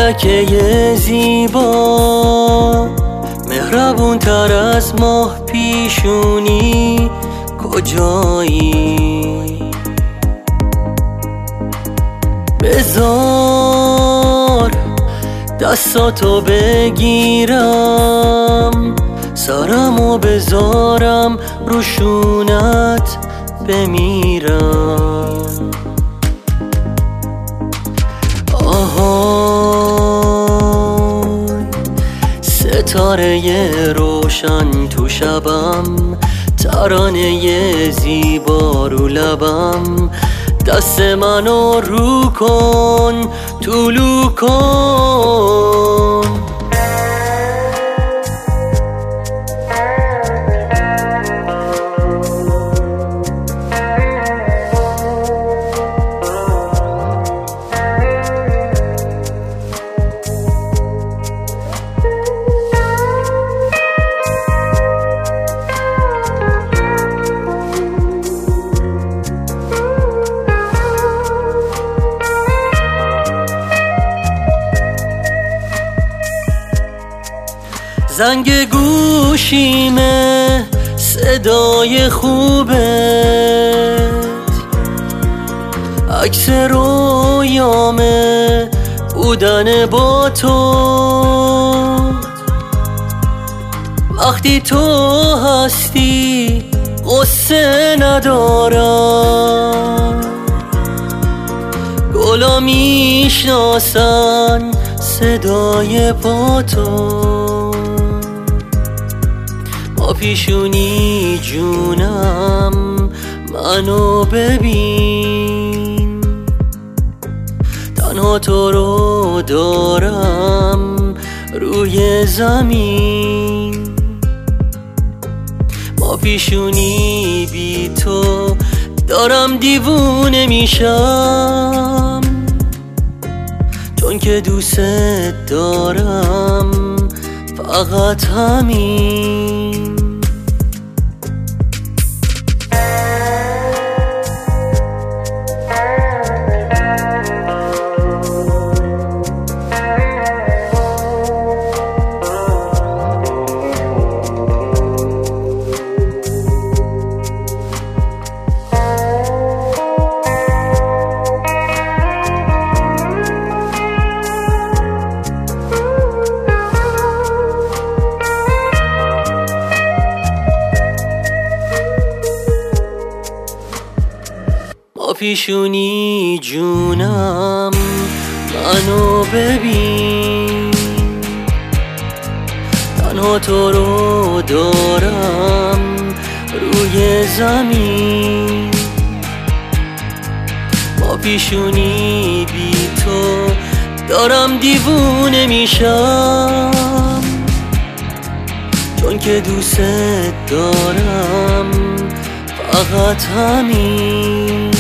ملکه زیبا، مهربون تر از ماه پیشونی کجایی؟ بذار دستاتو بگیرم، سرمو بذارم روشونت بمیرم. آهای ستاره روشن تو شبم، ترانه زیبا رو لبم، دست منو رو کن طلوع کن. زنگ گوشیمه صدای خوبت، عکس رویامه بودن با تو. وقتی تو هستی غصه ندارم، گلا میشناسن صدای پا تو. با پیشونی جونم منو ببین، تنها تو رو دارم روی زمین. با پیشونی بی تو دارم دیوونه میشم، چون که دوست دارم فقط همین. با پیشونی جونم منو ببین، تنها تو رو دارم روی زمین. با پیشونی بی تو دارم دیوونه میشم، چون که دوست دارم فقط همین.